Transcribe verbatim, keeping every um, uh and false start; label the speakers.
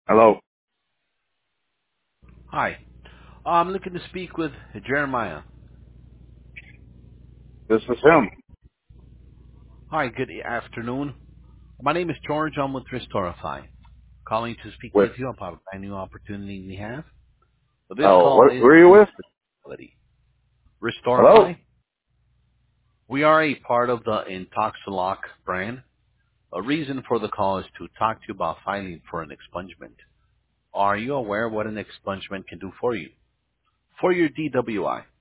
Speaker 1: Hello.
Speaker 2: Hi. I'm looking to speak with Jeremiah.
Speaker 1: This is him.
Speaker 2: Hi, good afternoon. My name is George. I'm with Restorify. Calling to speak
Speaker 1: With
Speaker 2: with you about a new opportunity we have. So this
Speaker 1: oh,
Speaker 2: call
Speaker 1: what?
Speaker 2: is
Speaker 1: Who are you
Speaker 2: in
Speaker 1: with?
Speaker 2: facility.
Speaker 1: Hello.
Speaker 2: Restorify. We are a part of the Intoxilock brand. A reason for the call is to talk to you about filing for an expungement. Are you aware what an expungement can do for you? For your D W I.